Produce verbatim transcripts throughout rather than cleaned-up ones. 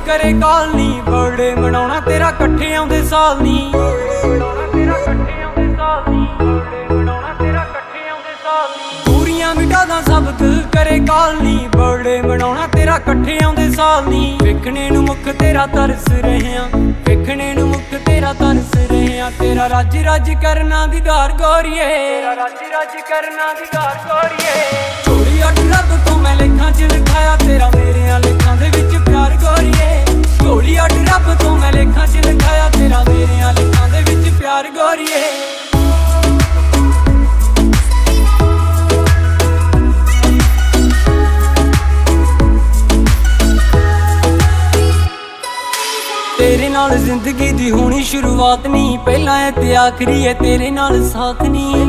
करे काल नी बर्थडे मनाउणा तेरा कट्ठे आउंदे साल नी पूरियां मिटादा सब दिल करे काल नी बर्थडे मनाउणा तेरा कट्ठे आउंदे साल नी वेखणे नूं मुख तेरा तरस रहे वेखणे नूं मुख तेरा तरस रहे तेरा रज रज करना दीदार गोरीए रज रज करना दीदार गोरीए छोड़ी अट रब तो मैं लेखां च लिखाया तेरा मेरे लेखां दे विच प्यार गोरीए छोड़ी अट रब तो मैं लेखां च लिखाया तेरा मेरे लेखां दे विच प्यार गोरीए तेरे नाल जिंदगी दी होनी शुरुआत नहीं पहला है ते आखिरी है तेरे नाल साथ नहीं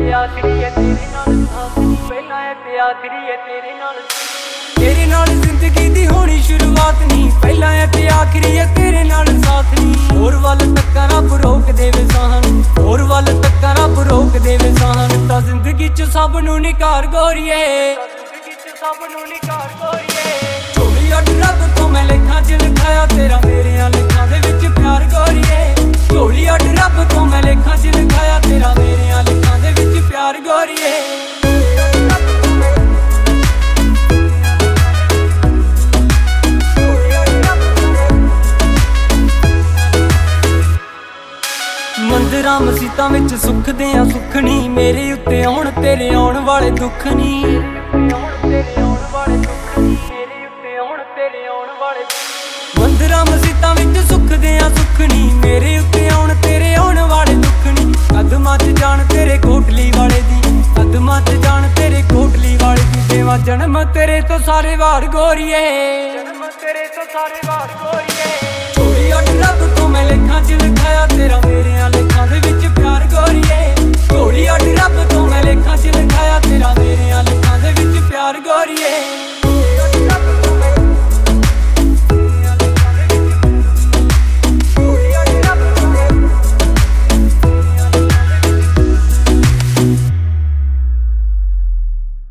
तेरे नाल जिंदगी दी होनी शुरुआत नहीं पहला है ते आखिरी है तेरे नाल साथ नहीं होर वल तक्का रब रोक देवे साहन होर वल तक्का रब रोक देवे साहन ता जिंदगी च सब नूं निकार गोरीए जिंदगी च सब नूं निकार गोरीए छोड़ी अट रब तो मैं लेखां च लिखाया तेरा मेरे लेखां दे विच प्यार गोरीए छोड़ी अट रब तो मैं लेखां च लिखाया तेरा मेरे लेखां दे विच प्यार गोरीए मंदिरां मसीतां विच सुख दियां सुखनी मेरे उत्ते आउण तेरे आउण वाले दुख नी मंदिरां मसीतां विच सुख दियां सुखनी मेरे उत्ते आउण तेरे आउण वाले दुख नी कदमां च जान तेरे कोटली वाले दी कदमां च जान तेरे कोटली वाले दी देवां जन्म तेरे तो सारे वार गोरीए जन्म तेरे तो सारे वार गोरीए छोड़ी अट रब तो मैं लेखां च लिखाया तेरा मेरे